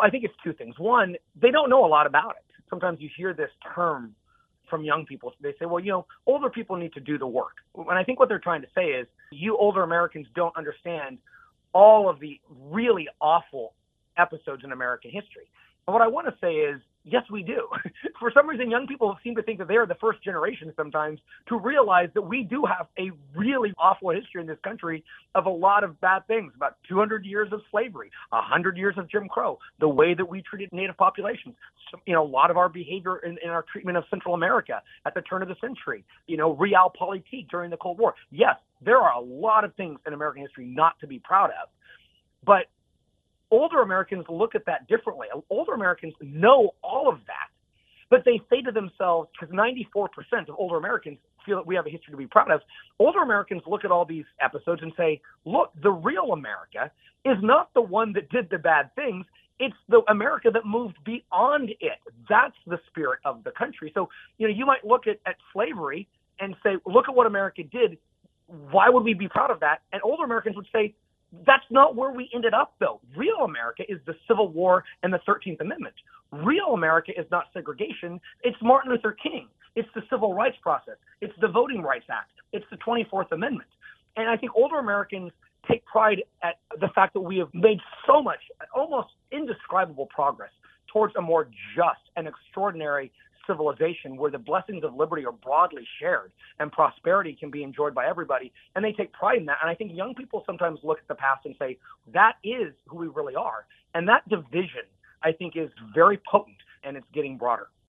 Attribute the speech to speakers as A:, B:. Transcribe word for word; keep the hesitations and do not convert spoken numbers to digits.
A: I think it's two things. One, they don't know a lot about it. Sometimes you hear this term from young people. They say, well, you know, older people need to do the work. And I think what they're trying to say is you older Americans don't understand all of the really awful episodes in American history. And what I want to say is, yes, we do. For some reason, young people seem to think that they are the first generation sometimes to realize that we do have a really awful history in this country of a lot of bad things, about two hundred years of slavery, one hundred years of Jim Crow, the way that we treated Native populations, so, you know, a lot of our behavior in, in our treatment of Central America at the turn of the century, you know, realpolitik during the Cold War. Yes, there are a lot of things in American history not to be proud of, but older Americans look at that differently. Older Americans know all of that, but they say to themselves, because ninety-four percent of older Americans feel that we have a history to be proud of, older Americans look at all these episodes and say, look, the real America is not the one that did the bad things. It's the America that moved beyond it. That's the spirit of the country. So, you know, you might look at, at slavery and say, look at what America did. Why would we be proud of that? And older Americans would say, that's not where we ended up, though. Real America is the Civil War and the thirteenth Amendment. Real America is not segregation. It's Martin Luther King. It's the Civil Rights process. It's the Voting Rights Act. It's the twenty-fourth Amendment. And I think older Americans take pride at the fact that we have made so much, almost indescribable progress towards a more just and extraordinary civilization where the blessings of liberty are broadly shared and prosperity can be enjoyed by everybody. And they take pride in that. And I think young people sometimes look at the past and say, that is who we really are. And that division, I think, is very potent, and it's getting broader.